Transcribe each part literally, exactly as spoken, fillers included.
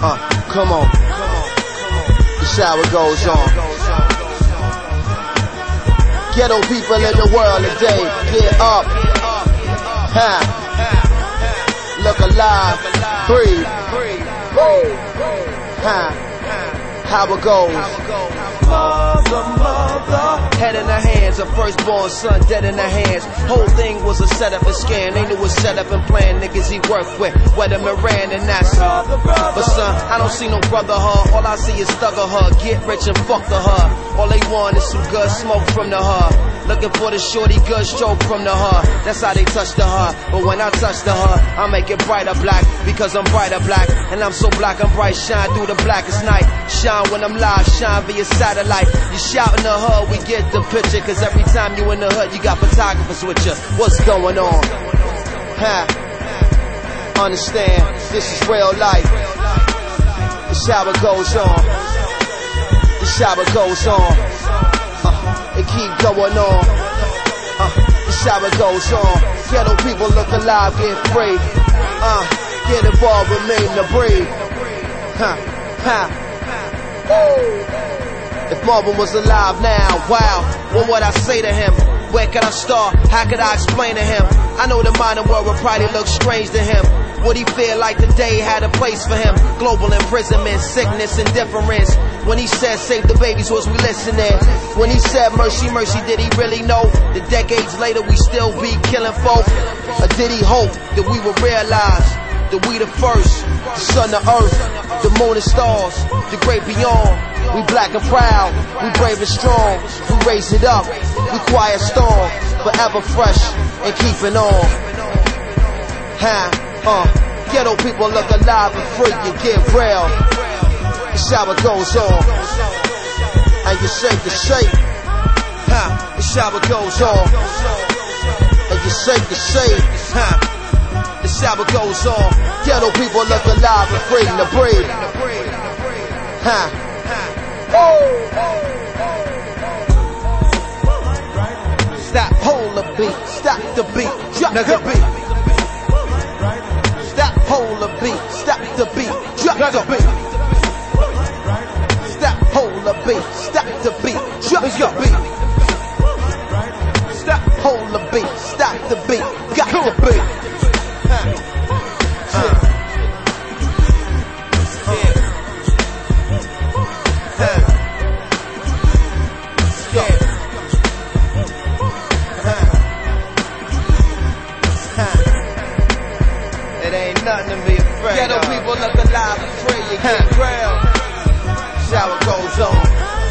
Uh, come on. The shower goes on. Ghetto people in the world today, get up. Ha. Look alive. Breathe. Ha. How it goes. Mother, mother. Head in the hands, a firstborn son dead in the hands. Whole thing was a setup and scan. They knew it was set up and planned. Niggas he worked with, Weather Moran, and that's brother, brother. But son, I don't see no brotherhood. All I see is thuggerhood. Get rich and fuck the hood. All they want is some good smoke from the hood. Looking for the shorty, good stroke from the hood. That's how they touch the hood. But when I touch the hood, I make it brighter black. Because I'm brighter black. And I'm so black, I'm bright. Shine through the blackest night. Shine when I'm live, shine via satellite. You shout in the hood, we get the picture. Cause every time you in the hood, you got photographers with you. What's going on? Ha. Understand, this is real life. The shower goes on. The shower goes on. Uh, it keep going on. Uh, the shower goes on. Ghetto people look alive, get free. Uh, get involved, remain to breathe. Ha, ha. If Marvin was alive now, wow, what would I say to him? Where could I start? How could I explain to him? I know the modern world would probably look strange to him. Would he feel like the day had a place for him? Global imprisonment, sickness, indifference. When he said save the babies, was we listening? When he said mercy, mercy, did he really know? That decades later we still be killing folk? Or did he hope that we would realize that we the first, the sun, the earth, the moon and stars, the great beyond? We black and proud, we brave and strong. We raise it up, we quiet storm, forever fresh and keeping on. Ha, uh, ghetto people look alive and free, you get real. The shower goes on, and you shake the shake. Ha, the shower goes on, and you shake the shake. Ha. The shower goes on. Ghetto people look alive and free to breathe. Ha. Stop, hold the beat. Stop the beat. Drop the beat. Stop, hold the beat. Stop the beat. Drop the beat. Stop, hold the beat. Stop the beat. Drop the beat. Stop, hold the beat. Stop the beat. Got the beat. Nothing to be afraid Ghetto of. People look alive and free, you get real. Shower goes on.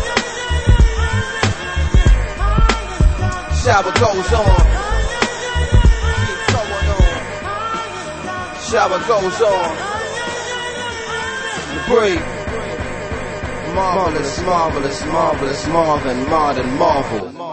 Shower goes on. Keep going on. Shower goes on. Breathe. Marvelous, marvelous, marvelous, Marvin, modern marvel.